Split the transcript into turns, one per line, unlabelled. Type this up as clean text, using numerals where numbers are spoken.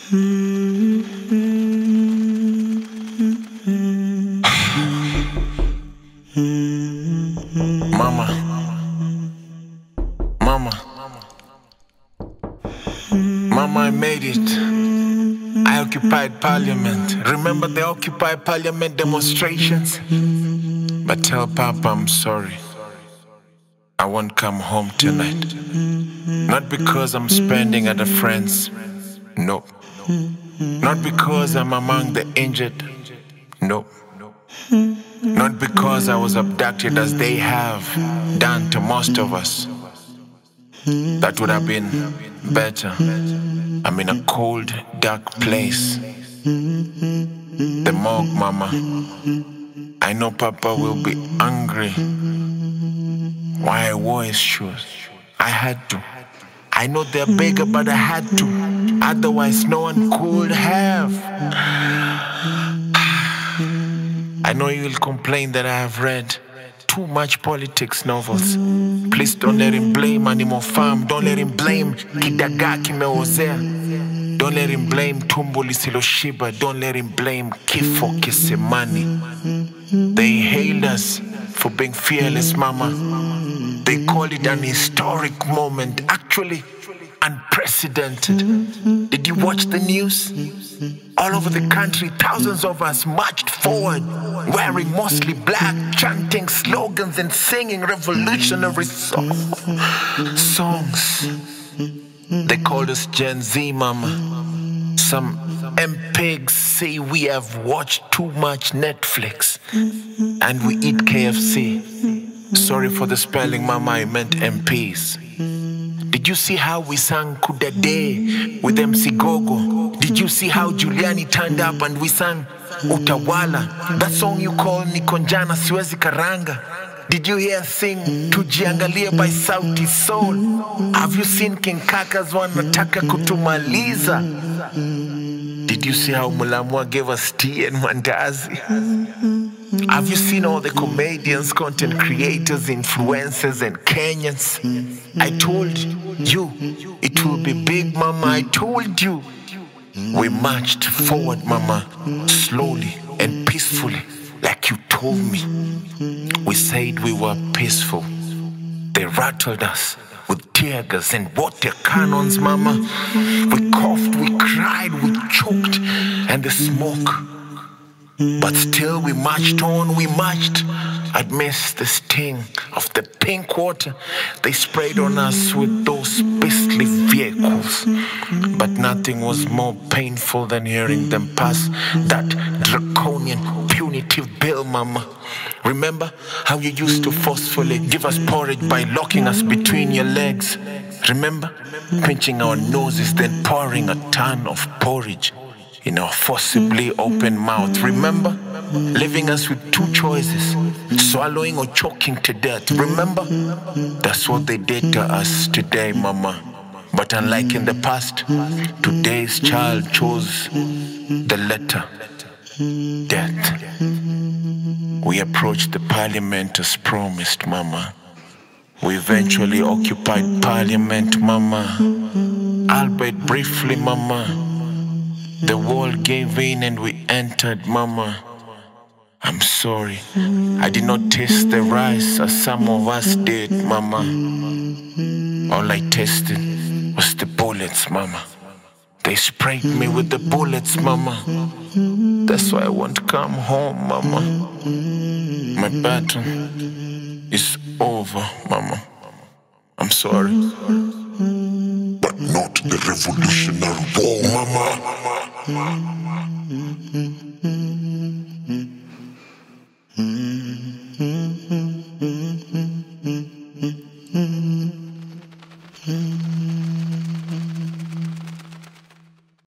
Mama, Mama, Mama, I made it. I occupied Parliament. Remember the Occupy Parliament demonstrations? But tell Papa I'm sorry. I won't come home tonight. Not because I'm spending at a friend's. No. Not because I'm among the injured. No. Not because I was abducted as they have done to most of us. That would have been better. I'm in a cold, dark place. The morgue, Mama. I know Papa will be angry. Why I wore his shoes. I had to. I know they're bigger, but I had to. Otherwise, no one could have. I know you'll complain that I have read too much politics novels. Please don't let him blame Animal Farm. Don't let him blame Kidagaa Kimeozea. Don't let him blame Tumbo Lisiloshiba. Don't let him blame Kifo Kisemani. They hailed us for being fearless, Mama. They call it an historic moment, actually unprecedented. Did you watch the news? All over the country, thousands of us marched forward, wearing mostly black, chanting slogans and singing revolutionary songs. They called us Gen Z, Mama. Some MPs say we have watched too much Netflix and we eat KFC. Sorry for the spelling, Mama, I meant MPs. Did you see how we sang Kudade with MC Gogo? Did you see how Juliani turned up and we sang Utawala? That song you call Nikonjana Siwezi Karanga. Did you hear sing Tujiangalie by Sauti Soul? Have you seen King Kaka's Wanataka Kutumaliza? Did you see how Mulamwa gave us tea and mandazi? Have you seen all the comedians, content creators, influencers, and Kenyans? I told you it will be big, Mama. I told you. We marched forward, Mama, slowly and peacefully, like you told me. We said we were peaceful. They rattled us with tear gas and water cannons, Mama. We coughed, we cried, we choked, and the smoke. But still we marched on, we marched amidst the sting of the pink water they sprayed on us with those beastly vehicles. But nothing was more painful than hearing them pass that draconian punitive bill, Mama. Remember how you used to forcefully give us porridge by locking us between your legs? Remember? Pinching our noses, then pouring a ton of porridge in our forcibly open mouth. Remember? Leaving us with two choices, swallowing or choking to death. Remember? That's what they did to us today, Mama. But unlike in the past, today's child chose the letter, death. We approached the Parliament as promised, Mama. We eventually occupied Parliament, Mama. Albeit briefly, Mama. The wall gave in and we entered, Mama. I'm sorry. I did not taste the rice as some of us did, Mama. All I tasted was the bullets, Mama. They sprayed me with the bullets, Mama. That's why I won't come home, Mama. My battle is over, Mama. I'm sorry. But not the revolutionary war, Mama.